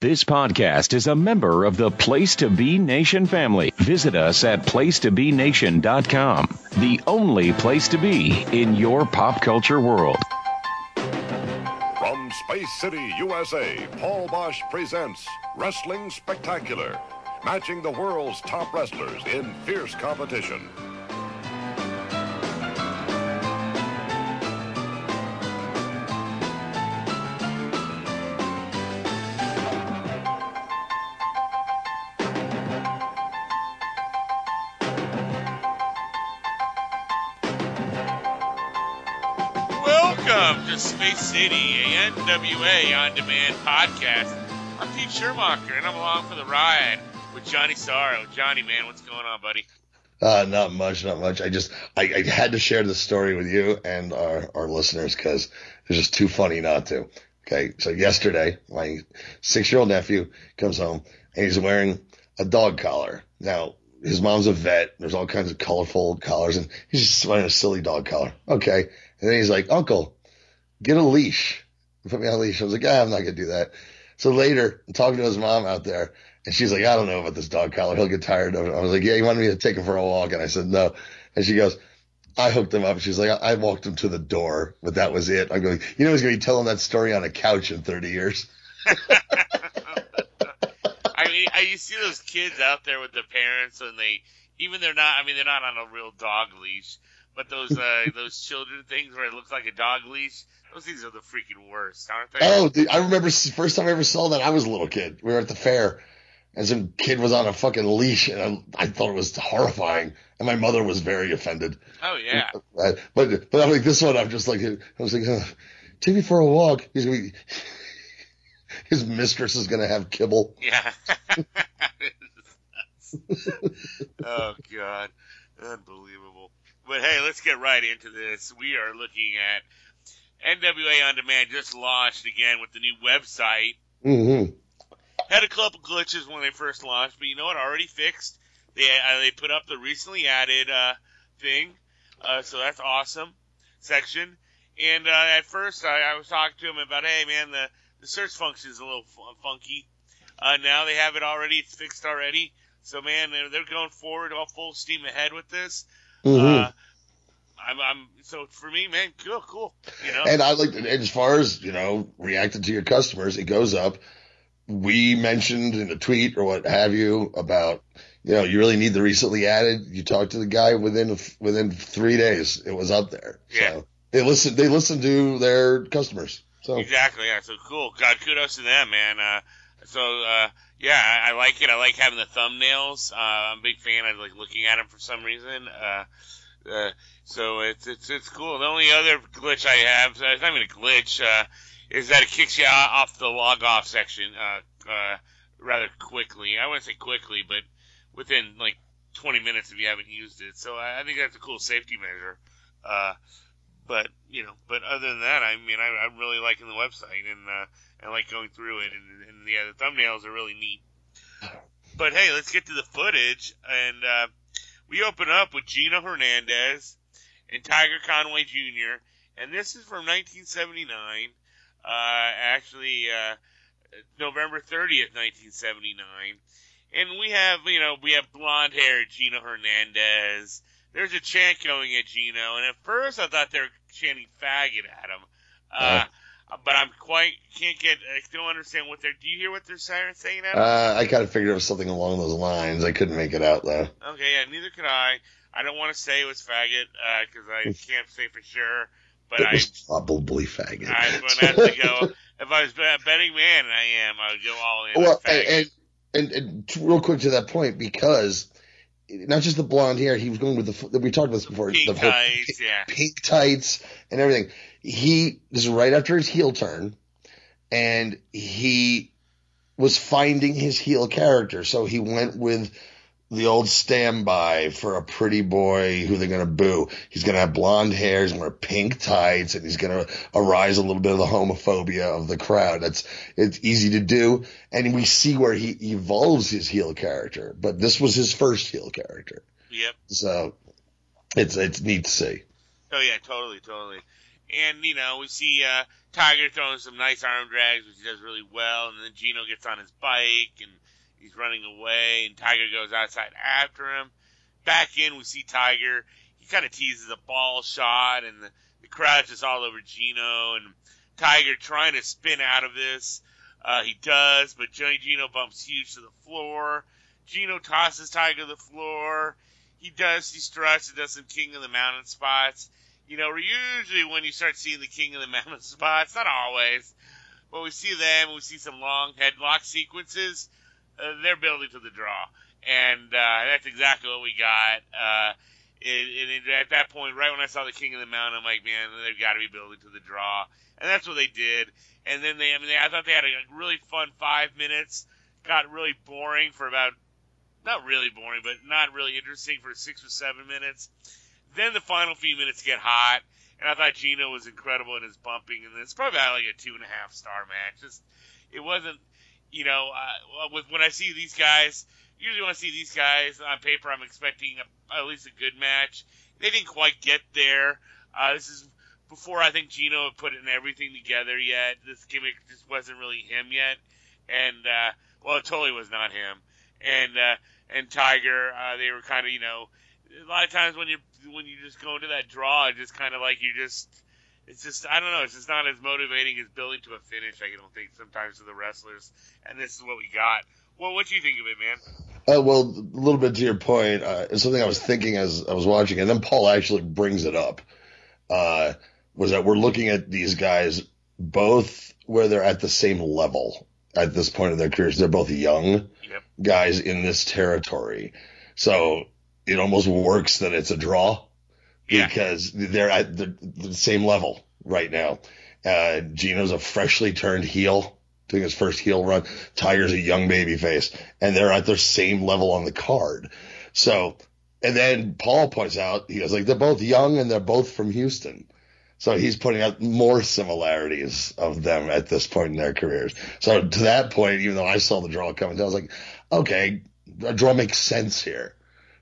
This podcast is a member of the Place to Be Nation family. Visit us at placetobenation.com, the only place to be in your pop culture world. From Space City, USA, Paul Bosch presents Wrestling Spectacular, matching the world's top wrestlers in fierce competition. Welcome to Space City, a NWA On-Demand podcast. I'm Pete Schermacher, and I'm along for the ride with Johnny Sorrow. Johnny, man, what's going on, buddy? Not much. I had to share this story with you and our listeners because it's just too funny not to. Okay, so yesterday, my 6-year-old nephew comes home, and he's wearing a dog collar. Now, his mom's a vet. There's all kinds of colorful collars, and he's just wearing a silly dog collar. Okay. And then he's like, Uncle, get a leash. He put me on a leash. I was like, I'm not going to do that. So later, I'm talking to his mom out there, and she's like, I don't know about this dog collar. He'll get tired of it. I was like, yeah, you wanted me to take him for a walk? And I said, no. And she goes, I hooked him up. She's like, I walked him to the door, but that was it. I'm going, he's going to be telling that story on a couch in 30 years. I mean, you see those kids out there with their parents, and they're not on a real dog leash. But those children things where it looks like a dog leash, those things are the freaking worst, aren't they? Oh, dude, I remember the first time I ever saw that, I was a little kid. We were at the fair, and some kid was on a fucking leash, and I thought it was horrifying, and my mother was very offended. Oh, yeah. But I'm like, this one, I'm just like, I was like, take me for a walk. His mistress is going to have kibble. Yeah. Oh, God. Unbelievable. But hey, let's get right into this. We are looking at NWA On Demand just launched again with the new website. Mm-hmm. Had a couple glitches when they first launched, but you know what? Already fixed. They put up the recently added thing, so that's awesome section. And at first, I was talking to him about, hey man, the search function is a little funky. Now they have it already; it's fixed already. So man, they're going forward all full steam ahead with this. Mm-hmm. So for me, man, cool. You know, and I like, as far as reacting to your customers, it goes up. We mentioned in a tweet or what have you about, you really need the recently added. You talked to the guy within 3 days, it was up there. Yeah. So they listen to their customers. So exactly, yeah. So cool. God, kudos to them, man. Yeah, I like it. I like having the thumbnails. I'm a big fan. I like looking at them for some reason. So it's cool. The only other glitch I have, it's not even a glitch, is that it kicks you off the log off section, rather quickly. I wouldn't say quickly, but within like 20 minutes if you haven't used it. So I think that's a cool safety measure. But other than that, I mean, I'm really liking the website and I like going through it, and the thumbnails are really neat. But hey, let's get to the footage, and we open up with Gino Hernandez and Tiger Conway Jr., and this is from 1979, November 30th, 1979, and we have blonde-haired Gino Hernandez. There's a chant going at Gino, and at first I thought they were chanting faggot at him. But I don't understand what they're, do you hear what they're saying at him? I kind of figured it was something along those lines. I couldn't make it out, though. Okay, yeah, neither could I. I don't want to say it was faggot, because I can't say for sure. But it was probably faggot. I'm going to have to go, if I was a betting man, and I would go all in on faggot. And real quick to that point, because not just the blonde hair, he was going with we talked about this before. Pink tights, yeah. Pink tights and everything. This is right after his heel turn, and he was finding his heel character. So he went with the old standby for a pretty boy who they're going to boo. He's going to have blonde hair, he's going to wear pink tights, and he's going to arise a little bit of the homophobia of the crowd. It's easy to do. And we see where he evolves his heel character, but this was his first heel character. Yep. So it's neat to see. Oh yeah, totally. And, we see Tiger throwing some nice arm drags, which he does really well. And then Gino gets on his bike, and he's running away, and Tiger goes outside after him. Back in, we see Tiger. He kind of teases a ball shot, and the crowd's just all over Gino. And Tiger trying to spin out of this. He does, but Gino bumps huge to the floor. Gino tosses Tiger to the floor. He struts and does some King of the Mountain spots. Usually when you start seeing the King of the Mountain spots, not always, but we see them, we see some long headlock sequences, they're building to the draw. And that's exactly what we got. At that point, right when I saw the King of the Mountain, I'm like, man, they've got to be building to the draw. And that's what they did. And then I thought they had a really fun 5 minutes. Got really boring for about, not really boring, but not really interesting for 6 or 7 minutes. Then the final few minutes get hot, and I thought Gino was incredible in his bumping, and it's probably about like a 2.5 star match. It wasn't, when I see these guys, usually when I see these guys on paper, I'm expecting at least a good match. They didn't quite get there. This is before I think Gino had put in everything together yet. This gimmick just wasn't really him yet, and it totally was not him. And Tiger, they were kind of, a lot of times when you just go into that draw, it's just kind of like it's just, I don't know, it's just not as motivating as building to a finish, I don't think, sometimes to the wrestlers. And this is what we got. Well, what do you think of it, man? Well, a little bit to your point, it's something I was thinking as I was watching, and then Paul actually brings it up, was that we're looking at these guys both where they're at the same level at this point in their careers. They're both young guys in this territory. So it almost works that it's a draw because they're at the same level right now. Gino's a freshly turned heel, doing his first heel run. Tiger's a young baby face, and they're at their same level on the card. So, and then Paul points out, he goes, they're both young and they're both from Houston. So he's pointing out more similarities of them at this point in their careers. So to that point, even though I saw the draw coming down, I was like, okay, the draw makes sense here,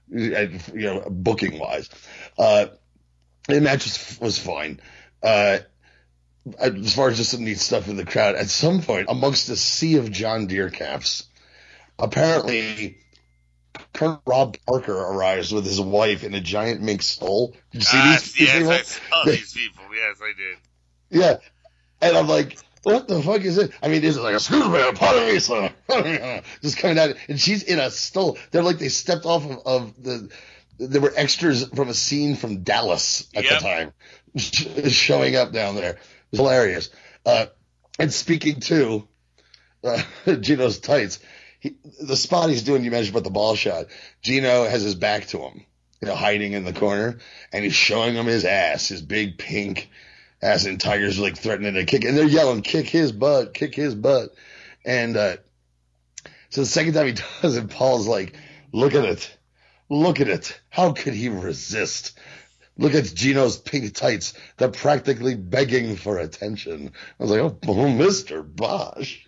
booking wise. The match was fine. As far as just some neat stuff in the crowd, at some point amongst a sea of John Deere caps, apparently Colonel Rob Parker arrives with his wife in a giant mink skull. Did you see these? Yes, I saw these people. Yes, I did. Yeah. And I'm like, what the fuck is it? I mean, is it like, excuse me, pardon me, sir. Just coming out. And she's in a stole. They're like, they stepped off of there were extras from a scene from Dallas at the time showing up down there. It was hilarious. And speaking to Gino's tights, the spot he's doing, you mentioned about the ball shot, Gino has his back to him, hiding in the corner, and he's showing him his ass, his big pink ass, and Tiger's like threatening to kick, and they're yelling, kick his butt. And so the second time he does it, Paul's like, look at it. How could he resist? Look at Gino's pink tights. They're practically begging for attention. I was like, oh, Mr. Bosch.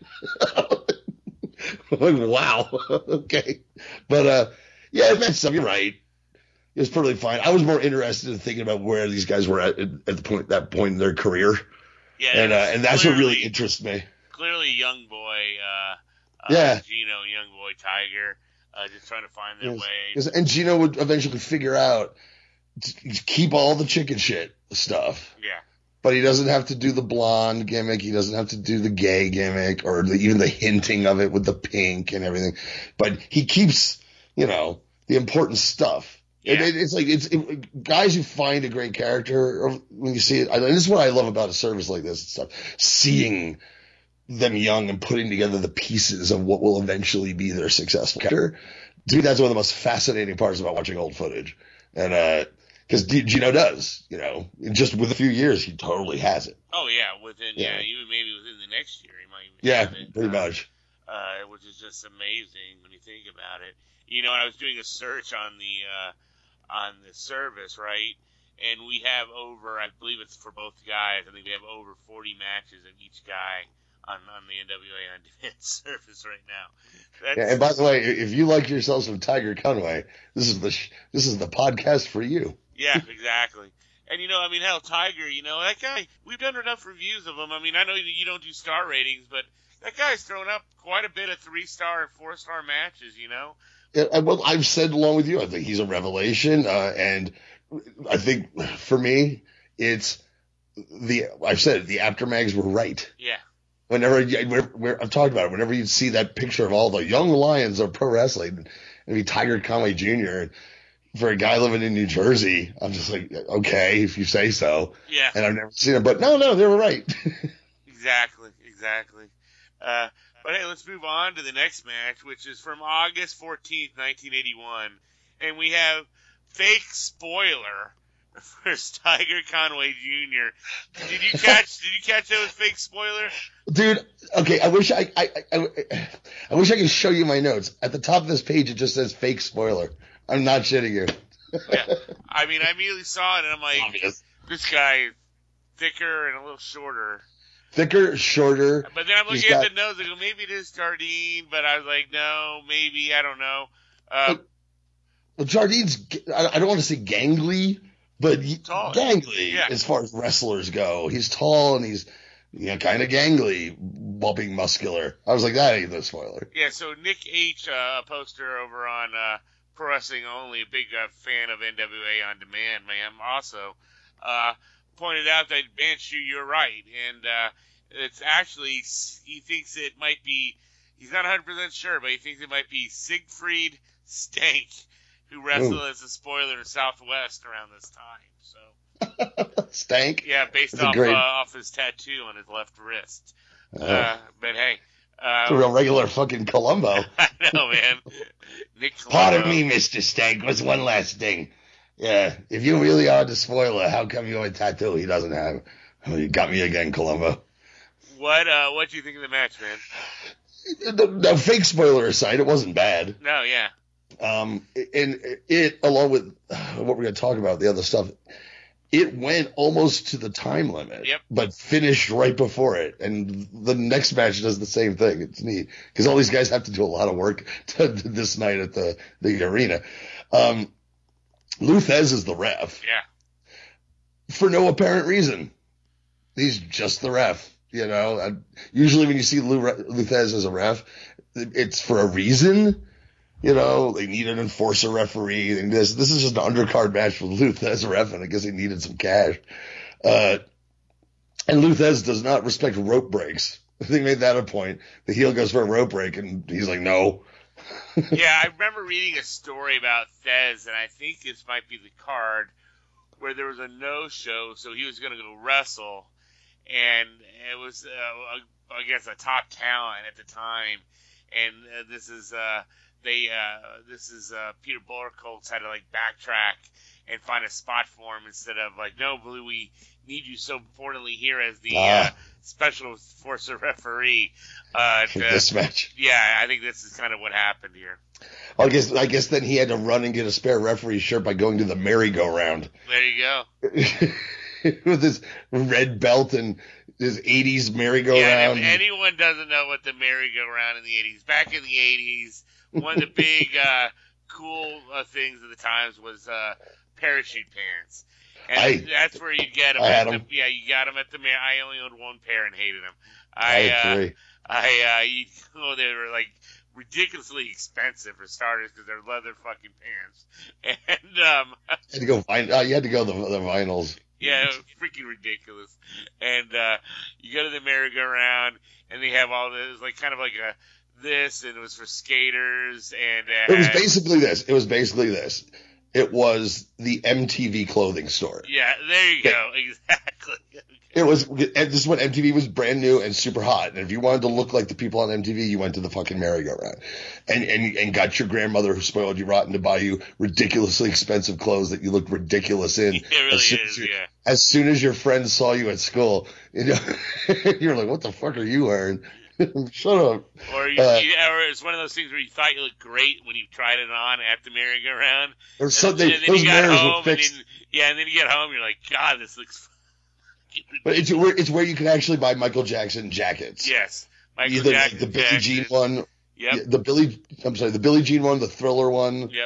Like, wow. Okay. But, it meant something. You're right. It was perfectly fine. I was more interested in thinking about where these guys were at that point in their career. Yeah. And that's what really interests me. Clearly young boy, Gino, young boy Tiger, just trying to find their way. And Gino would eventually figure out to keep all the chicken shit stuff. Yeah. But he doesn't have to do the blonde gimmick. He doesn't have to do the gay gimmick or even the hinting of it with the pink and everything. But he keeps, the important stuff. Yeah. It's guys who find a great character when you see it. And this is what I love about a service like this and stuff. Seeing them young and putting together the pieces of what will eventually be their successful character. Dude, that's one of the most fascinating parts about watching old footage. And, because Gino does, just with a few years, he totally has it. Oh, yeah, even maybe within the next year, he might even have it. Pretty much. Which is just amazing when you think about it. I was doing a search on the service, right? And we have over, I believe it's for both guys, I think we have over 40 matches of each guy on the NWA On Demand service right now. And by the way, if you like yourself some Tiger Conway, this is the podcast for you. Yeah, exactly. And, I mean, hell, Tiger, that guy, we've done enough reviews of him. I mean, I know you don't do star ratings, but that guy's thrown up quite a bit of 3-star and 4-star matches, Yeah, well, I've said along with you, I think he's a revelation. And I think for me, I've said it, the aftermags were right. Yeah. I've talked about it. Whenever you see that picture of all the young lions of pro wrestling, and be Tiger Conway Jr., for a guy living in New Jersey, I'm just like, okay, if you say so. Yeah. And I've never seen it, but no, they were right. Exactly. But hey, let's move on to the next match, which is from August 14th, 1981. And we have fake spoiler versus Tiger Conway Jr. Did you catch that with fake spoiler? Dude, okay, I wish I could show you my notes. At the top of this page, it just says fake spoiler. I'm not shitting you. Yeah. I mean, I immediately saw it, and I'm like, Obvious. This guy is thicker and a little shorter. Thicker, shorter. But then I'm looking at the notes, I go, maybe it is Jardine, but I was like, no, maybe, I don't know. Well, Jardine's, I don't want to say gangly, but gangly as far as wrestlers go. He's tall and he's kind of gangly, bumping muscular. I was like, that ain't the spoiler. Yeah, so Nick H., a poster over on Pro Wrestling Only, a big fan of NWA On Demand, man, also pointed out that, man, you're right. And it's actually, he thinks it might be, he's not 100% sure, but he thinks it might be Siegfried Stank, who wrestled as a spoiler in Southwest around this time. So Stank? Yeah, based off his tattoo on his left wrist. But hey. It's a real regular fucking Columbo. I know, man. Nick Columbo. Pardon me, Mr. Stank. What's one last thing? Yeah, if you really are the spoiler, how come you have a tattoo he doesn't have? Oh, you got me again, Columbo. What do you think of the match, man? The fake spoiler aside, it wasn't bad. No, yeah. And it, along with what we're going to talk about, the other stuff, it went almost to the time limit, but finished right before it. And the next match does the same thing. It's neat because all these guys have to do a lot of work this night at the arena. Lou Thesz is the ref. Yeah. For no apparent reason. He's just the ref. Usually when you see Lou Thesz as a ref, it's for a reason. They need an enforcer referee. And this is just an undercard match with Lou Thesz ref, and I guess he needed some cash. And Lou Thesz does not respect rope breaks. They made that a point. The heel goes for a rope break, and he's like, no. Yeah, I remember reading a story about Thesz, and I think this might be the card, where there was a no-show, so he was going to go wrestle, and it was, I guess, a top talent at the time, and this is Peter Bourcoltz had to backtrack and find a spot for him instead of no, Blue, we need you so importantly here as the special enforcer referee for this match. Yeah, I think this is kind of what happened here. I guess then he had to run and get a spare referee shirt by going to the merry-go-round. There you go. With his red belt and his 80s merry-go-round. Yeah, if anyone doesn't know what the merry-go-round in the 80s, back in the 80s, one of the big cool things of the times was parachute pants. And that's where you get them. Yeah, you got them at the I only owned one pair and hated them. I had three. They were ridiculously expensive for starters because they're leather fucking pants. And you had to go the vinyls. Yeah, freaking ridiculous. And you go to the merry-go-round, and they have all this, kind of like this, and it was for skaters, and it was basically this. It was the MTV clothing store. Yeah, there you go. Exactly. It was, and this is when MTV was brand new and super hot. And if you wanted to look like the people on MTV, you went to the fucking merry-go-round and got your grandmother who spoiled you rotten to buy you ridiculously expensive clothes that you looked ridiculous in. It really is. As soon as your friends saw you at school, you're like, what the fuck are you wearing? Shut up. Or it's one of those things where you thought you looked great when you tried it on at the merry-go-round. Or something. And then you got home, and then you get home, you're like, God, this looks. But it's where you can actually buy Michael Jackson jackets. Yes, Either the Billie Jean one. Yep. The Billie Jean one, the Thriller one. Yep.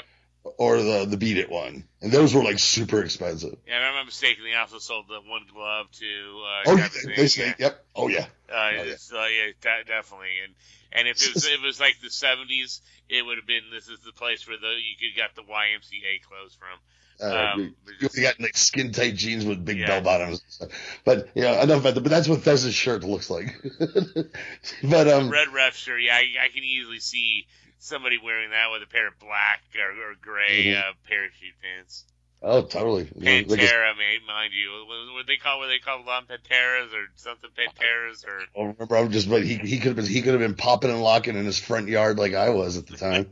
or the Beat It one, and those were like super expensive. Yeah, if I'm not mistaken, they also sold the one glove to Oh, Kevin they Singh, say, yep. Oh yeah. Definitely. And if it was like the 70s, it would have been, this is the place where you could get the YMCA clothes from. You got like skin tight jeans with big bell bottoms and stuff. But enough about that. But that's what Fez's shirt looks like. But the red ref shirt, yeah, I can easily see somebody wearing that with a pair of black or gray parachute pants. Oh, totally. Pantera, mind you. What they call them Panteras or something Panteras or. I don't remember. But he could have been popping and locking in his front yard like I was at the time.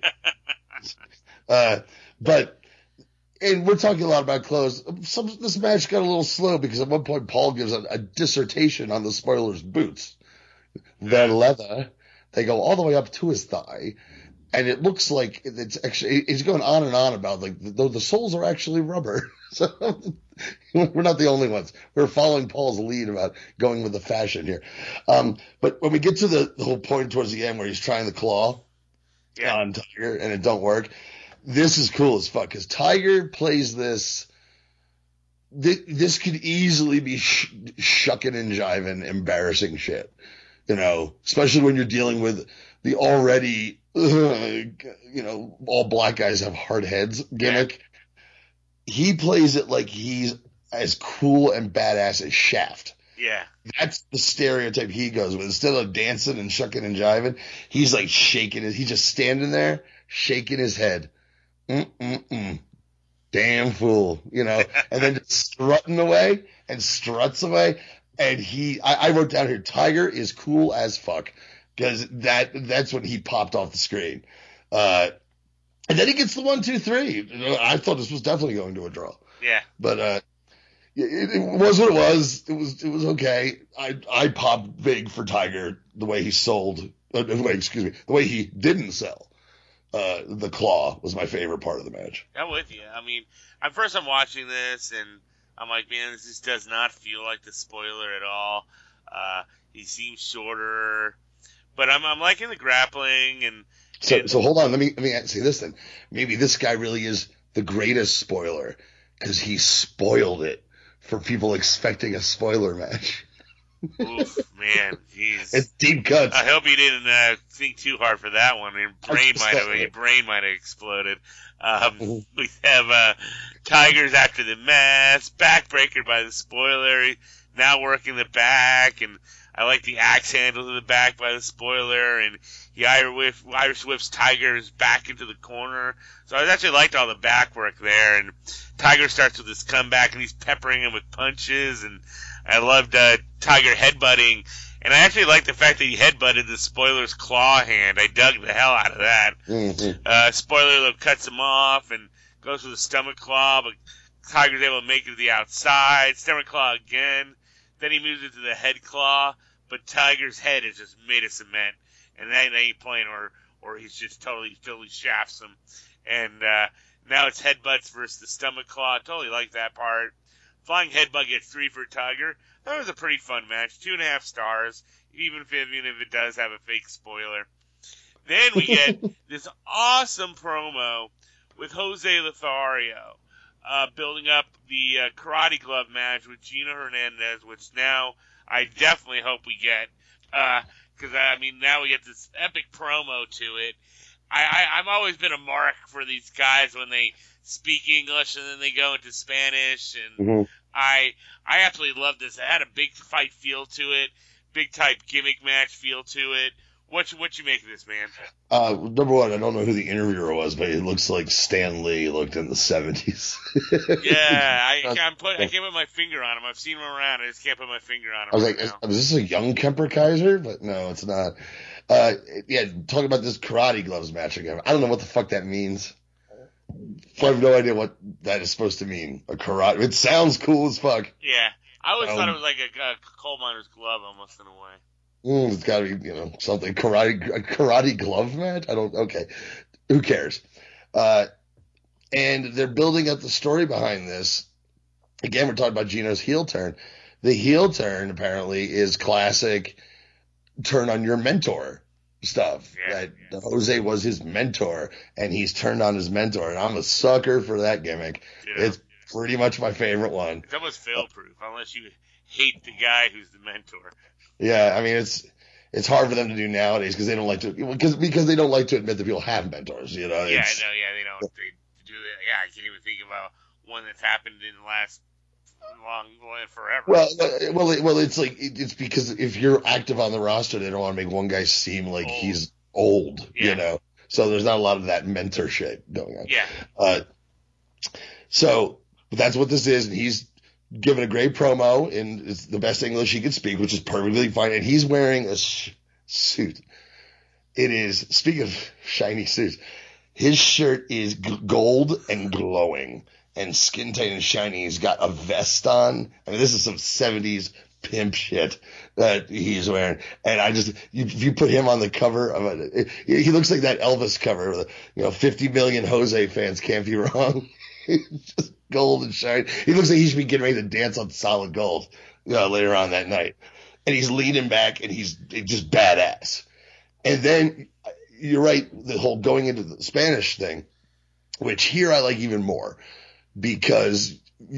And we're talking a lot about clothes. This match got a little slow because at one point Paul gives a dissertation on the spoiler's boots. Their leather, they go all the way up to his thigh. And it looks like it's actually, he's going on and on about like the soles are actually rubber. So we're not the only ones. We're following Paul's lead about going with the fashion here. But when we get to the whole point towards the end where he's trying the claw on Tiger and it don't work, this is cool as fuck because Tiger plays this. This could easily be shucking and jiving, embarrassing shit. Especially when you're dealing with the already, all black guys have hard heads gimmick. Yeah. He plays it like he's as cool and badass as Shaft. Yeah. That's the stereotype he goes with. Instead of dancing and shucking and jiving, he's like shaking it. He's just standing there, shaking his head. Damn fool, and then just strutting away and struts away. And I wrote down here, Tiger is cool as fuck. Because that's when he popped off the screen. And then he gets the 1, 2, 3. I thought this was definitely going to a draw. Yeah. But it was what it was. It was okay. I popped big for Tiger the way he sold. The way he didn't sell. The claw was my favorite part of the match. I'm with you. I mean, I'm watching this and I'm like, man, this just does not feel like the spoiler at all. He seems shorter. But I'm liking the grappling and so hold on. Let me say this then. Maybe this guy really is the greatest spoiler because he spoiled it for people expecting a spoiler match. Oof, man, jeez. It's deep cuts. I hope you didn't think too hard for that one. Your brain might have exploded. We have Tigers after the match, backbreaker by the spoiler. Now working the back and. I like the axe handle to the back by the spoiler, and he Irish whips Tiger's back into the corner. So I actually liked all the back work there, and Tiger starts with his comeback, and he's peppering him with punches, and I loved Tiger headbutting, and I actually liked the fact that he headbutted the spoiler's claw hand. I dug the hell out of that. Mm-hmm. Spoiler cuts him off and goes for the stomach claw, but Tiger's able to make it to the outside. Stomach claw again. Then he moves into the head claw, but Tiger's head is just made of cement, and that ain't playing, or he's just totally shafts him. And now it's headbutts versus the stomach claw. I totally like that part. Flying headbutt gets 3 for Tiger. That was a pretty fun match. 2.5 stars, even if it does have a fake spoiler. Then we get this awesome promo with Jose Lothario. Building up the Karate Glove match with Gino Hernandez, which now I definitely hope we get. Because, now we get this epic promo to it. I've always been a mark for these guys when they speak English and then they go into Spanish. And I absolutely love this. It had a big fight feel to it, big type gimmick match feel to it. What you make of this, man? Number one, I don't know who the interviewer was, but it looks like Stan Lee looked in the 70s. Yeah, I can't put my finger on him. I've seen him around. I just can't put my finger on him. I was like, is this a young Kemper Kaiser? But no, it's not. Talking about this Karate Gloves match again. I don't know what the fuck that means. I have no idea what that is supposed to mean. A karate. It sounds cool as fuck. Yeah, I always thought it was like a coal miner's glove almost in a way. It's got to be, something. A karate glove match? Okay. Who cares? And they're building up the story behind this. Again, we're talking about Gino's heel turn. The heel turn, apparently, is classic turn on your mentor. stuff. That Jose was his mentor, and he's turned on his mentor, and I'm a sucker for that gimmick. Yeah. It's pretty much my favorite one. It's almost fail-proof, unless you hate the guy who's the mentor. Yeah, I mean, it's hard for them to do nowadays because they don't like to because they don't like to admit that people have mentors. You know. Yeah, I know. Yeah, they don't. They do that. Yeah, I can't even think about one that's happened in the last forever. Well, it's like it's because if you're active on the roster, they don't want to make one guy seem like he's old. You know. So there's not a lot of that mentor shit going on. Yeah. So that's what this is, and he's given a great promo in it's the best English he could speak, which is perfectly fine. And he's wearing a suit. It is, speaking of shiny suits, his shirt is gold and glowing and skin tight and shiny. He's got a vest on. I mean, this is some 70s pimp shit that he's wearing. And if you put him on the cover of it, he looks like that Elvis cover. 50 million Jose fans can't be wrong. Just gold and shine. He looks like he should be getting ready to dance on solid gold later on that night. And he's leaning back, and he's just badass. And then you're right, the whole going into the Spanish thing, which here I like even more, because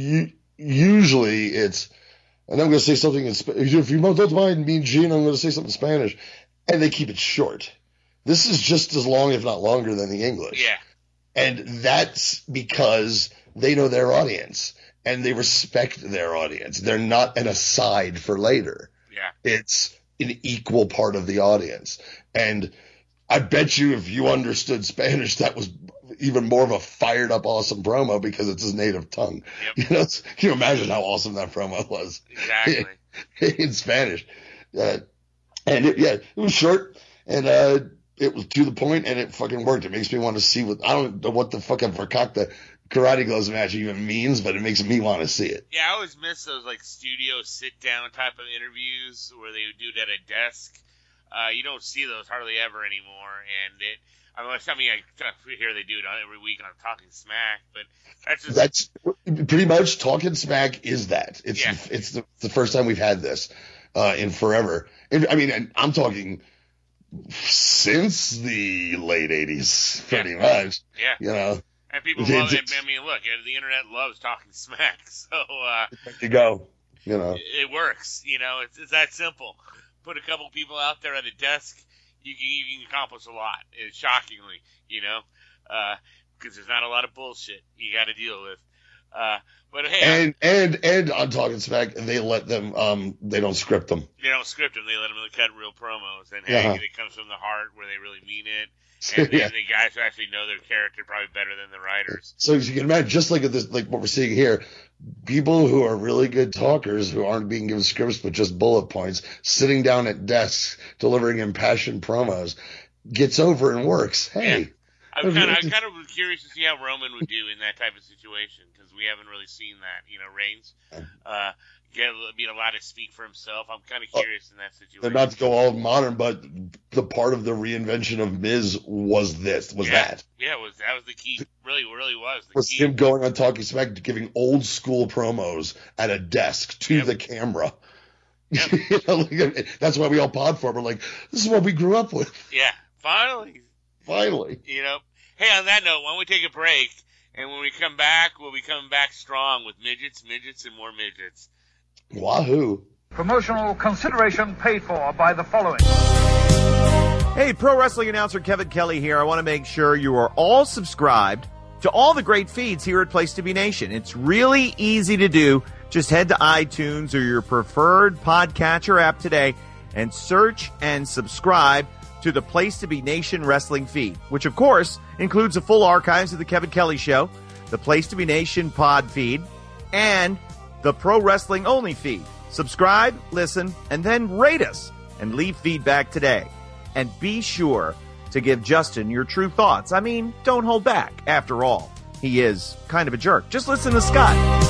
usually it's, and I'm going to say something in Spanish. If you don't mind me, Gene, I'm going to say something in Spanish. And they keep it short. This is just as long, if not longer, than the English. Yeah. And that's because they know their audience and they respect their audience. They're not an aside for later. Yeah. It's an equal part of the audience. And I bet you if you understood Spanish, that was even more of a fired up, awesome promo because it's his native tongue. Yep. Can you imagine how awesome that promo was? Exactly. In Spanish. It was short and, it was to the point, and it fucking worked. It makes me want to see I don't know what the fuck a Verkakta Karate Gloves match even means, but it makes me want to see it. Yeah, I always miss those studio sit-down type of interviews where they would do it at a desk. You don't see those hardly ever anymore, and I hear they do it every week on Talking Smack, but that's pretty much Talking Smack is that. It's the first time we've had this in forever. And I'm talking since the late 80s, pretty much. Yeah. And people love it. I mean, look, the internet loves Talking Smack, so there you go. It works. It's that simple. Put a couple people out there at a desk, you can accomplish a lot. Shockingly, because there's not a lot of bullshit you got to deal with. But hey, and on Talking Smack, they let them. They don't script them. They don't script them. They let them cut real promos, and it comes from the heart where they really mean it. And the guys who actually know their character probably better than the writers. So you can imagine, just like this, like what we're seeing here, people who are really good talkers who aren't being given scripts but just bullet points, sitting down at desks delivering impassioned promos, gets over and works. Hey. Yeah. I'm kind of curious to see how Roman would do in that type of situation because we haven't really seen that. Reigns being allowed to speak for himself. I'm kind of curious in that situation. They're not to go all modern, but the part of the reinvention of Miz was that. Yeah, that was the key. Really was the was key. Him going on Talking Smack, giving old school promos at a desk to the camera. Yep. That's why we all pod for. We're like, this is what we grew up with. Yeah, finally. Hey, on that note, why don't we take a break? And when we come back, we'll be coming back strong with midgets, and more midgets. Wahoo. Promotional consideration paid for by the following. Hey, pro wrestling announcer Kevin Kelly here. I want to make sure you are all subscribed to all the great feeds here at Place to Be Nation. It's really easy to do. Just head to iTunes or your preferred podcatcher app today and search and subscribe to the Place to Be Nation wrestling feed, which of course includes the full archives of the Kevin Kelly Show, the Place to Be Nation pod feed, and the Pro Wrestling Only feed. Subscribe, listen, and then rate us and leave feedback today. And be sure to give Justin your true thoughts. I mean, don't hold back. After all, he is kind of a jerk. Just listen to Scott.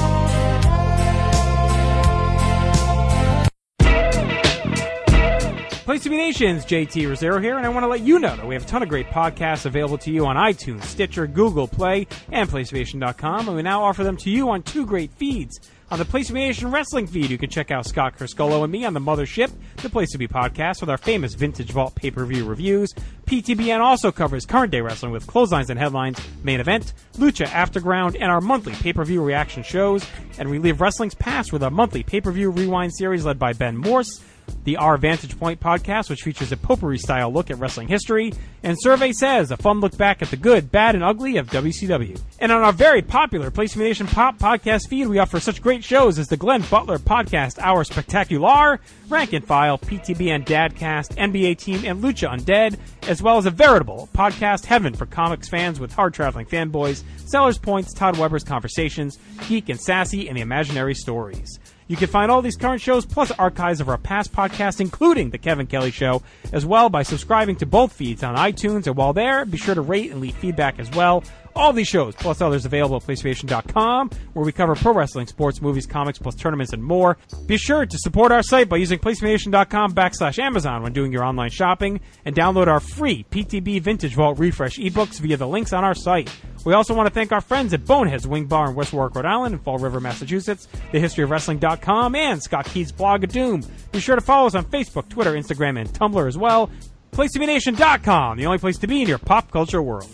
Place to Be Nation's JT Rosero here, and I want to let you know that we have a ton of great podcasts available to you on iTunes, Stitcher, Google Play, and PlayStation.com, and we now offer them to you on 2 great feeds. On the Place to Be Nation Wrestling feed, you can check out Scott Criscolo and me on the Mothership, the Place to Be podcast, with our famous Vintage Vault pay-per-view reviews. PTBN also covers current day wrestling with Clotheslines and Headlines, Main Event, Lucha Afterground, and our monthly pay-per-view reaction shows. And we live wrestling's past with our monthly pay-per-view rewind series led by Ben Morse, the Our Vantage Point podcast, which features a potpourri-style look at wrestling history, and Survey Says, a fun look back at the good, bad, and ugly of WCW. And on our very popular Place to Be Nation Pop podcast feed, we offer such great shows as the Glenn Butler Podcast Hour Spectacular, Rank and File, PTBN Dadcast, NBA Team, and Lucha Undead, as well as a veritable podcast heaven for comics fans with hard-traveling fanboys, Sellers Points, Todd Weber's Conversations, Geek and Sassy, and the Imaginary Stories. You can find all these current shows plus archives of our past podcasts, including The Kevin Kelly Show, as well by subscribing to both feeds on iTunes. And while there, be sure to rate and leave feedback as well. All these shows, plus others available at PlayStation.com, where we cover pro wrestling, sports, movies, comics, plus tournaments, and more. Be sure to support our site by using PlayStation.com/Amazon when doing your online shopping, and download our free PTB Vintage Vault Refresh ebooks via the links on our site. We also want to thank our friends at Boneheads Wing Bar in West Warwick, Rhode Island, and Fall River, Massachusetts, TheHistoryOfWrestling.com, and Scott Keith's blog of Doom. Be sure to follow us on Facebook, Twitter, Instagram, and Tumblr as well. PlaceToBeNation.com, the only place to be in your pop culture world.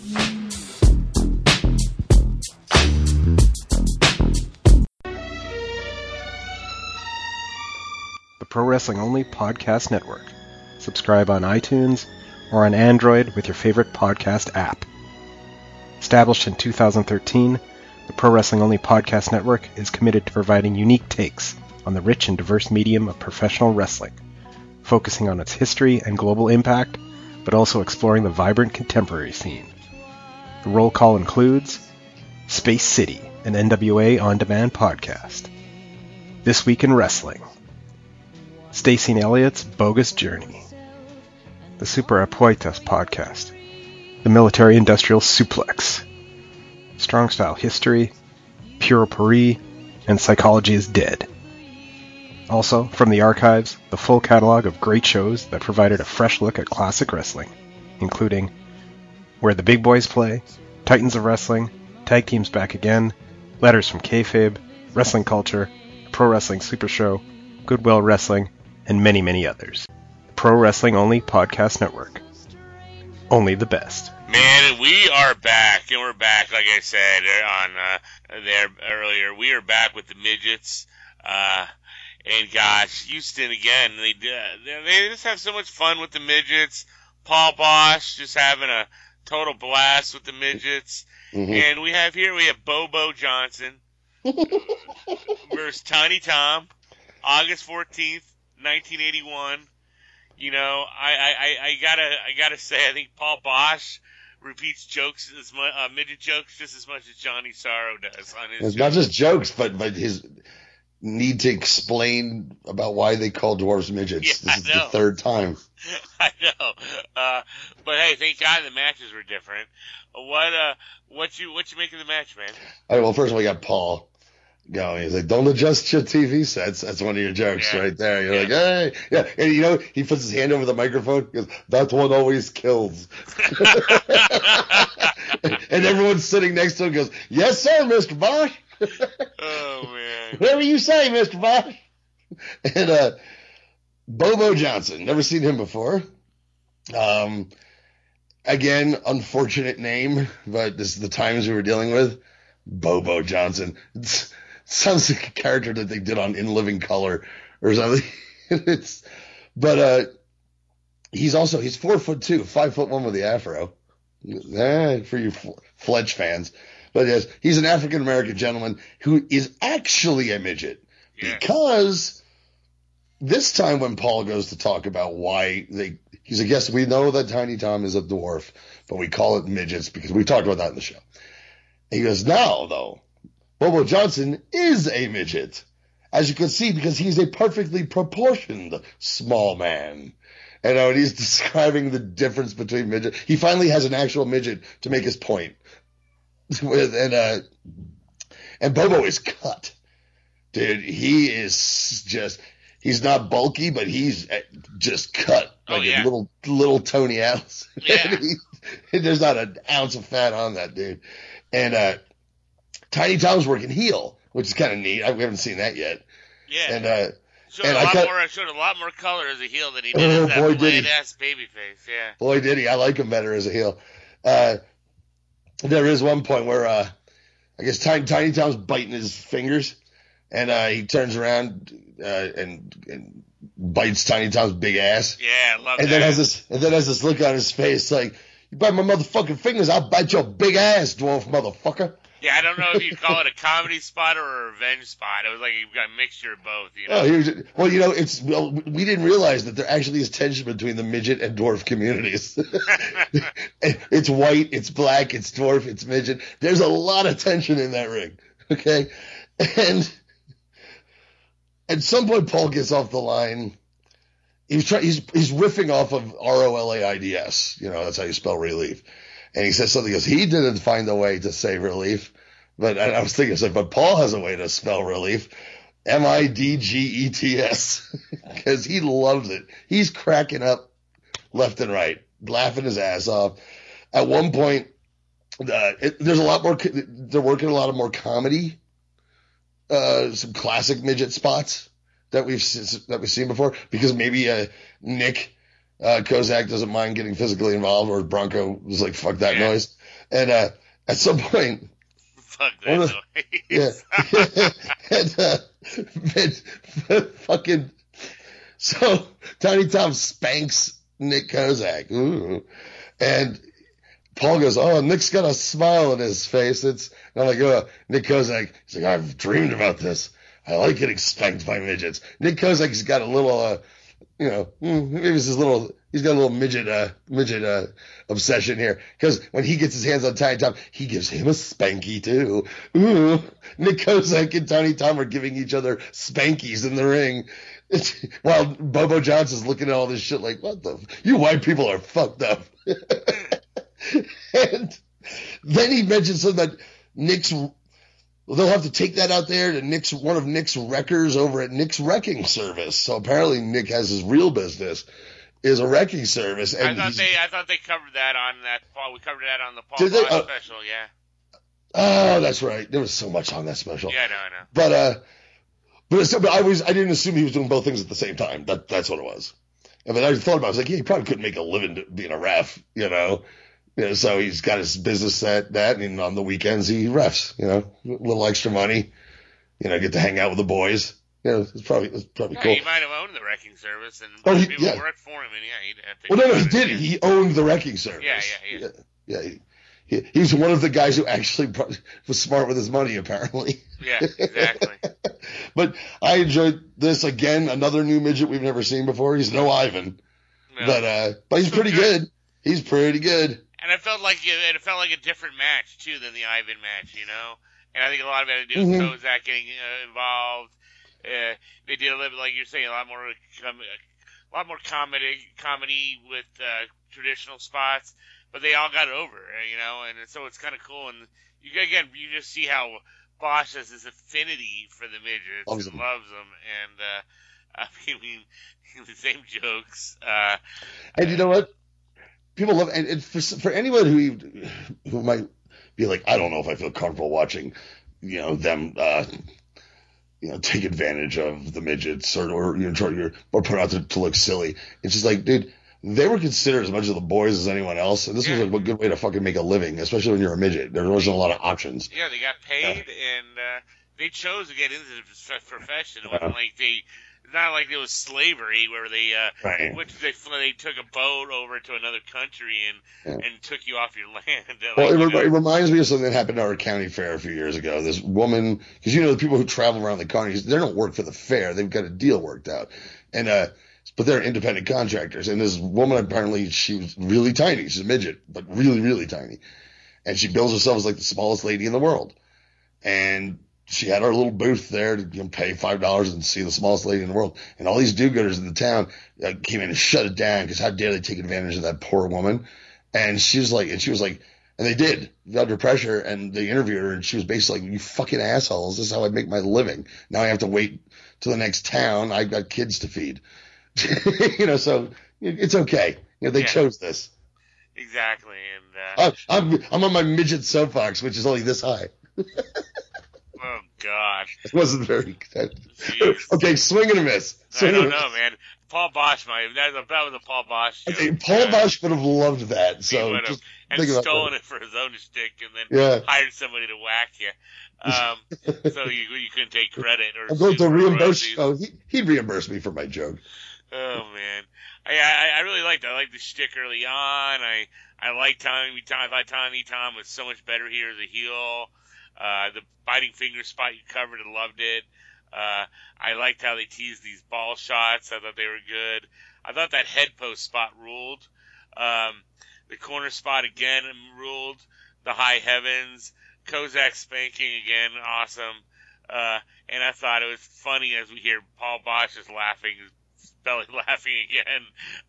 The Pro Wrestling Only Podcast Network. Subscribe on iTunes or on Android with your favorite podcast app. Established in 2013, the Pro Wrestling Only Podcast Network is committed to providing unique takes on the rich and diverse medium of professional wrestling, focusing on its history and global impact, but also exploring the vibrant contemporary scene. The roll call includes Space City, an NWA on-demand podcast. This Week in Wrestling. Stacey and Elliott's Bogus Journey. The Super Apuestas podcast. The Military Industrial Suplex. Strong Style History. Puro Paris. And Psychology is Dead. Also, from the archives, the full catalog of great shows that provided a fresh look at classic wrestling, including Where the Big Boys Play, Titans of Wrestling, Tag Teams Back Again, Letters from Kayfabe, Wrestling Culture, Pro Wrestling Super Show, Goodwill Wrestling, and many, many others. Pro Wrestling Only Podcast Network. Only the best. Man, we are back, and we're back, like I said on there earlier. We are back with the midgets. And gosh, Houston again. They just have so much fun with the midgets. Paul Bosch just having a total blast with the midgets. Mm-hmm. And we have Bobo Johnson versus Tiny Tom, August 14th, 1981. You know, I gotta say, I think Paul Bosch repeats jokes as much, midget jokes just as much as Johnny Sorrow does on his. It's not just jokes, but his need to explain about why they call dwarves midgets. Yeah, this is the third time. I know, but hey, thank God the matches were different. What you make of the match, man? All right, well, first of all, we got Paul going. He's like, "Don't adjust your TV sets." That's one of your jokes right there. You're like, "Hey, yeah," and you know, he puts his hand over the microphone. He goes, "That one always kills." And everyone's sitting next to him goes, "Yes, sir, Mr. Bosch." Oh man, whatever you say, Mr. Bosch. And Bobo Johnson, never seen him before. Again, unfortunate name, but this is the times we were dealing with. Bobo Johnson. Sounds like a character that they did on In Living Color or something. But he's 4'2", 5'1" with the afro. For you Fletch fans. But yes, he's an African American gentleman who is actually a midget. Yeah. Because this time when Paul goes to talk about why he's like, yes, we know that Tiny Tom is a dwarf, but we call it midgets because we talked about that in the show. And he goes, now though, Bobo Johnson is a midget, as you can see, because he's a perfectly proportioned small man. And he's describing the difference between midget. He finally has an actual midget to make his point. And Bobo is cut. Dude, he is just, he's not bulky, but he's just cut yeah. little Tony Atlas. Yeah. There's not an ounce of fat on that dude. And Tiny Tom's working heel, which is kind of neat. We haven't seen that yet. Yeah. And showed a lot more color as a heel than he did as that bland-ass babyface. Yeah. Boy, did he. I like him better as a heel. There is one point where I guess Tiny Tom's biting his fingers, and he turns around and bites Tiny Tom's big ass. Yeah, I love that. And then has this look on his face like, you bite my motherfucking fingers, I'll bite your big ass, dwarf motherfucker. Yeah, I don't know if you call it a comedy spot or a revenge spot. It was like you've got a mixture of both, you know. We didn't realize that there actually is tension between the midget and dwarf communities. It's white, it's black, it's dwarf, it's midget. There's a lot of tension in that ring. Okay? And at some point Paul gets off the line. He's riffing off of ROLAIDS. You know, that's how you spell relief. And he says something, he didn't find a way to say relief. But I was thinking, but Paul has a way to spell relief. MIDGETS. Because he loves it. He's cracking up left and right, laughing his ass off. At one point, there's a lot more, they're working a lot of more comedy, some classic midget spots that we've seen before. Because maybe Nick Kozak doesn't mind getting physically involved, or Bronco was like, fuck that noise. And at some point, fuck that noise. Yeah. So Tiny Tom spanks Nick Kozak. Ooh. And Paul goes, oh, Nick's got a smile on his face. And I'm like, oh, Nick Kozak. He's like, I've dreamed about this. I like getting spanked by midgets. Nick Kozak's got a little, maybe it's his little, he's got a little midget obsession here. Because when he gets his hands on Tiny Tom, he gives him a spanky too. Ooh, Nick Kozak and Tiny Tom are giving each other spankies in the ring. While Bobo Johnson's looking at all this shit like, what the, you white people are fucked up. And then he mentions something that they'll have to take that out there to one of Nick's wreckers over at Nick's Wrecking Service. So apparently Nick has his real business is a wrecking service. And I thought they covered that on that. We covered that on the Paul Bosch special. Yeah. Oh, that's right. There was so much on that special. Yeah, I know. But I didn't assume he was doing both things at the same time. That's what it was. And then I thought about it. I was like, yeah, he probably couldn't make a living being a ref, so he's got his business set that, and on the weekends he refs, a little extra money, get to hang out with the boys. It's probably cool. He might have owned the wrecking service, and people worked for him, and he'd have to. Well, no, he did. He owned the wrecking service. Yeah. He's one of the guys who actually was smart with his money, apparently. Yeah, exactly. But I enjoyed this again. Another new midget we've never seen before. He's no Ivan, but he's pretty good. He's pretty good. And it felt like a different match too than the Ivan match, And I think a lot of it had to do with Kozak getting involved. They did a little bit, like you're saying, a lot more comedy with traditional spots, but they all got over, and so it's kind of cool. And you just see how Bosch has this affinity for the midgets, and loves them, and I mean the same jokes. And you know what? People love, and for anyone who might be like, I don't know if I feel comfortable watching, them, take advantage of the midgets or put out to look silly. It's just like, dude, they were considered as much of the boys as anyone else, and this was a good way to fucking make a living, especially when you're a midget. There wasn't a lot of options. Yeah, they got paid, and they chose to get into the profession. It wasn't like it's not like it was slavery where they they took a boat over to another country and took you off your land. It reminds me of something that happened at our county fair a few years ago. This woman, because the people who travel around the counties, they don't work for the fair. They've got a deal worked out, and but they're independent contractors. And this woman, apparently, she was really tiny. She's a midget, but really, really tiny. And she bills herself as like the smallest lady in the world. And she had her little booth there to pay $5 and see the smallest lady in the world. And all these do-gooders in the town came in and shut it down because how dare they take advantage of that poor woman. And she was like, and they did, under pressure, and they interviewed her, and she was basically like, you fucking assholes, this is how I make my living. Now I have to wait to the next town. I've got kids to feed. So It's okay. They chose this. Exactly, and I'm on my midget soapbox, which is only this high. Oh God, it wasn't very good. Okay, swing and a miss. I don't know, man. Paul Bosch that was a Paul Bosch joke. Okay, Paul Bosch would have loved that. So just and stolen it for his own stick, and then hired somebody to whack you. So you couldn't take credit or. I'm going to reimburse. Oh, he'd reimburse me for my joke. Oh man, I really liked. I liked the shtick early on. I liked Tommy Tom. I thought Tommy Tom was so much better here as a heel. The biting finger spot you covered, I loved it. I liked how they teased these ball shots. I thought they were good. I thought that head post spot ruled. The corner spot again ruled. The high heavens. Kozak spanking again, awesome. And I thought it was funny as we hear Paul Bosch just laughing, belly laughing again.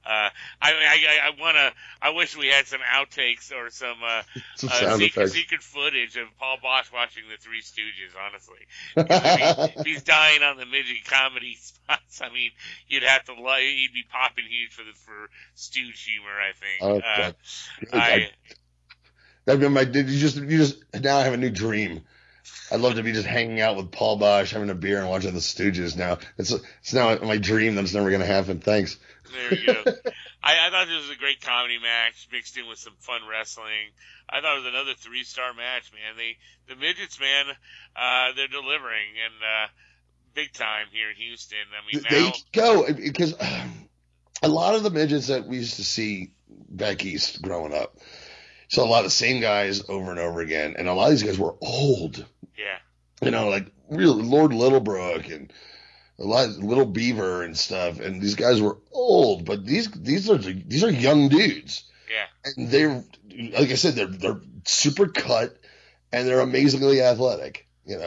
I wish we had some outtakes or some secret footage of Paul Bosch watching the Three Stooges, honestly. If he's dying on the midget comedy spots, I mean, he'd be popping huge for Stooge humor, I think. You just now I have a new dream. I'd love to be just hanging out with Paul Bosch, having a beer and watching the Stooges now. It's now my dream that's never going to happen. Thanks. There you go. I thought this was a great comedy match mixed in with some fun wrestling. I thought it was another 3-star match, man. The midgets, man, they're delivering and big time here in Houston. I mean, they go because a lot of the midgets that we used to see back east growing up. So a lot of the same guys over and over again, and a lot of these guys were old. Yeah. Like really Lord Littlebrook and a lot of Little Beaver and stuff, and these guys were old, but these are young dudes. Yeah. And they're, like I said, they're super cut and they're amazingly athletic.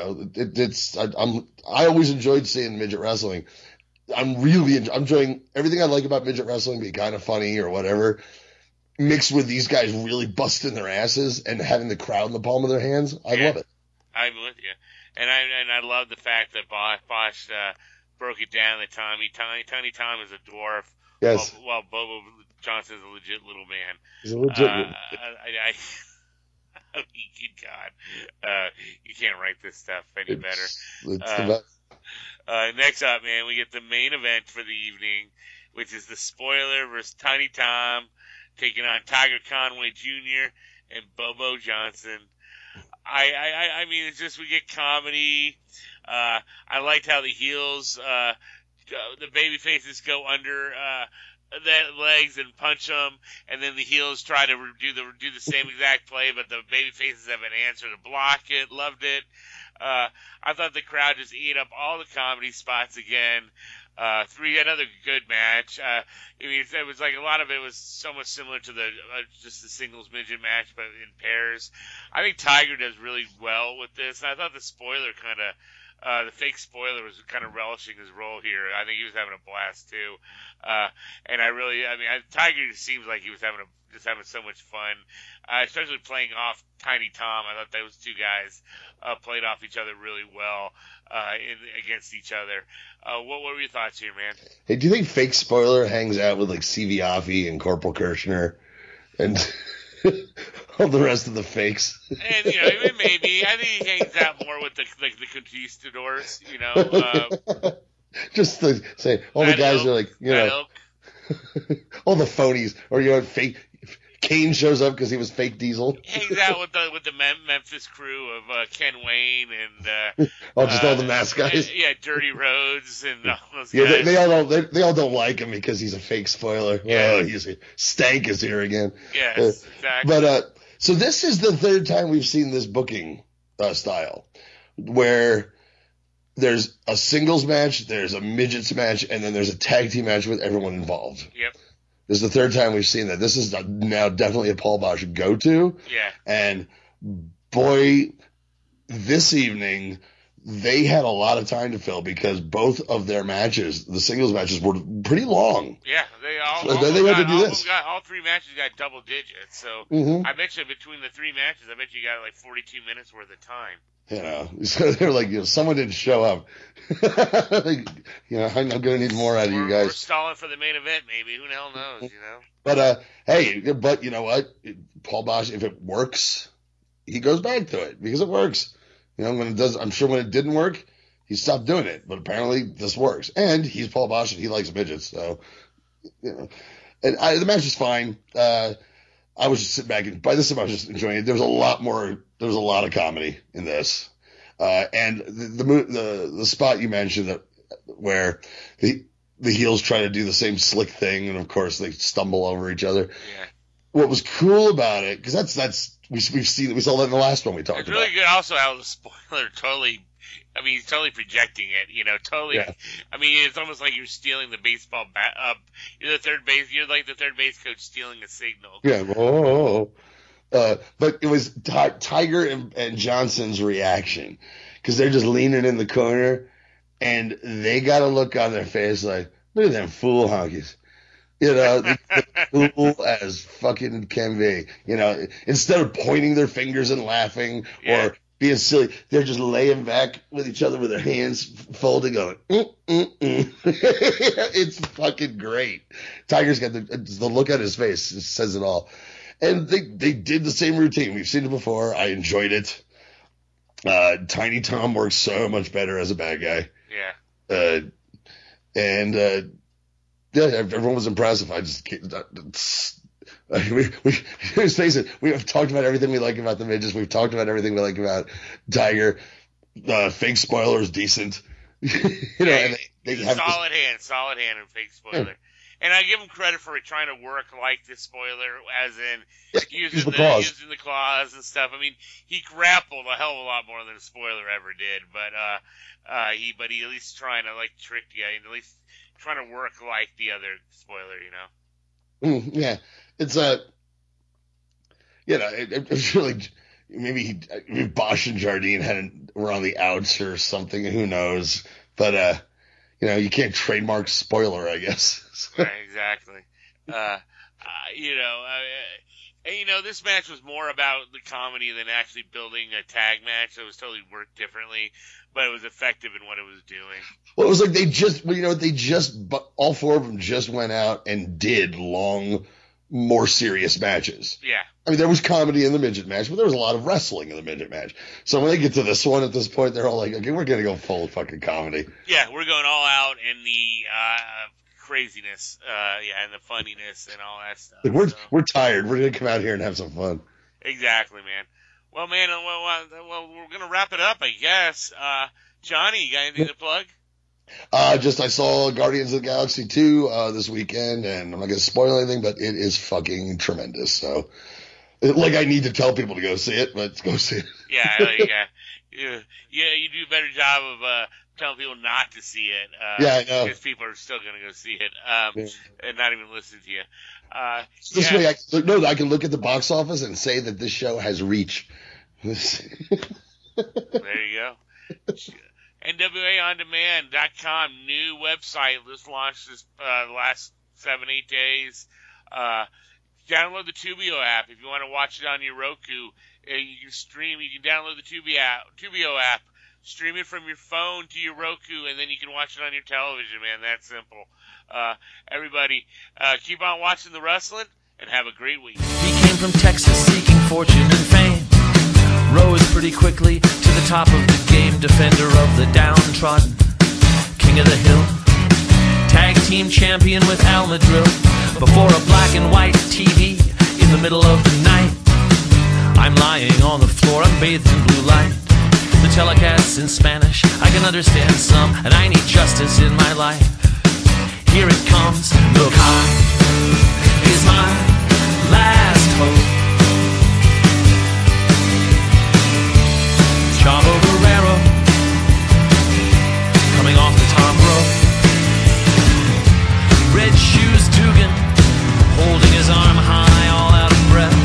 I always enjoyed seeing midget wrestling. I'm enjoying everything I like about midget wrestling, be kind of funny or whatever. Mixed with these guys really busting their asses and having the crowd in the palm of their hands. I love it. I'm with you. And I love the fact that Bosch broke it down that Tiny Tom is a dwarf. Yes. While Bobo Johnson's a legit little man. He's a legit good God. You can't write this stuff any better. It's the best. Next up, man, we get the main event for the evening, which is the Spoiler versus Tiny Tom, taking on Tiger Conway Jr. and Bobo Johnson. I mean, it's just, we get comedy. I liked how the heels, the baby faces go under, their legs and punch them, and then the heels try to do the same exact play, but the baby faces have an answer to block it. Loved it. I thought the crowd just ate up all the comedy spots again. Another good match. I mean, it was like a lot of it was somewhat similar to the just the singles midget match, but in pairs. I think Tiger does really well with this. And I thought the spoiler the fake spoiler was kind of relishing his role here. I think he was having a blast too. And Tiger just seems like he was having so much fun, especially playing off Tiny Tom. I thought those two guys played off each other really well against each other. What were your thoughts here, man? Hey, do you think fake spoiler hangs out with like Stevie Offey and Corporal Kirshner and all the rest of the fakes? And maybe I think he hangs out more with the conquistadors. Just to say, all the guys are like, all the phonies, or fake. Kane shows up because he was fake Diesel. Hangs out with the Memphis crew of Ken Wayne and all the mask guys. Dirty Rhodes and all those guys. They all don't like him because he's a fake spoiler. Yeah. Stank is here again. Yes, exactly. But so this is the third time we've seen this booking style, where there's a singles match, there's a midgets match, and then there's a tag team match with everyone involved. Yep. This is the third time we've seen that. This is now definitely a Paul Bosch go-to. Yeah. And boy, this evening they had a lot of time to fill because both of their matches, the singles matches, were pretty long. Yeah, they had to do this. All three matches got double digits. So I bet you between the three matches, I bet you got like 42 minutes worth of time. So they're like, someone didn't show up. I'm going to need more out of you guys. We're stalling for the main event, maybe. Who the hell knows, But, hey, but you know what? Paul Boesch, if it works, he goes back to it because it works. I'm sure when it didn't work, he stopped doing it. But apparently this works. And he's Paul Boesch and he likes midgets. So, And the match was fine. I was just sitting back, and by this time I was just enjoying it. There was a lot of comedy in this. And the spot you mentioned where the heels try to do the same slick thing, and of course they stumble over each other. Yeah. What was cool about it, because we saw that in the last one we talked about. It's really good also how the spoiler he's totally projecting it, totally. Yeah. I mean, it's almost like you're stealing the baseball bat up. You're like the third base coach stealing a signal. Yeah. But it was Tiger and Johnson's reaction, because they're just leaning in the corner, and they got a look on their face like, look at them fool honkies. Cool as fucking can be. Instead of pointing their fingers and laughing or being silly, they're just laying back with each other with their hands folded, going, It's fucking great. Tiger's got the look on his face. It says it all. And they did the same routine. We've seen it before. I enjoyed it. Tiny Tom works so much better as a bad guy. Yeah. Everyone was impressive. Let's face it, we have talked about everything we like about the midgets. We've talked about everything we like about Tiger. Fake spoiler is decent. And they have solid hand and fake spoiler. Yeah. And I give him credit for trying to work like the spoiler, as in using the claws and stuff. I mean, he grappled a hell of a lot more than the spoiler ever did, but he at least trying to trick you, and at least trying to work like the other spoiler, Yeah, it's it's really, maybe Boesch and Jardine were on the outs or something. Who knows? But you can't trademark spoiler, I guess. Right, exactly. This match was more about the comedy than actually building a tag match. It was totally worked differently, but it was effective in what it was doing. Well, it was like all four of them just went out and did long, more serious matches. Yeah. I mean, there was comedy in the midget match, but there was a lot of wrestling in the midget match. So when they get to this one at this point, they're all like, okay, we're going to go full fucking comedy. Yeah, we're going all out in the craziness, and the funniness and all that stuff. We're tired. We're going to come out here and have some fun. Exactly, man. Well, man, we're going to wrap it up, I guess. Johnny, you got anything to plug? I saw Guardians of the Galaxy 2 this weekend, and I'm not going to spoil anything, but it is fucking tremendous. So, I need to tell people to go see it, but go see it. You do a better job of telling people not to see it. I know. Because people are still going to go see it and not even listen to you. This way, I can look at the box office and say that this show has reach. There you go. NWAOnDemand.com, new website. Just launched this last 7-8 days. Download the Tubio app if you want to watch it on your Roku. You can stream. You can download the Tubio app, stream it from your phone to your Roku, and then you can watch it on your television. Man, that's simple. Everybody, keep on watching the wrestling and have a great week. He came from Texas seeking fortune and fame. Rose pretty quickly to the top of the game. Defender of the downtrodden, king of the hill. Tag team champion with Al Madril. Before a black and white TV in the middle of the night. I'm lying on the floor, I'm bathed in blue light. The telecast's in Spanish, I can understand some, and I need justice in my life. Here it comes, look high is my last hope. Chavo Guerrero, coming off the top rope. Red Shoes Dugan, holding his arm high, all out of breath.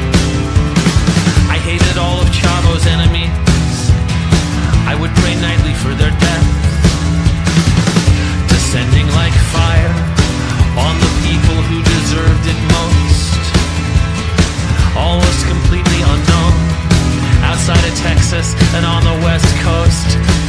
I hated all of Chavo's enemies. I would pray nightly for their death. Descending like fire on the people Angeles and on the West Coast.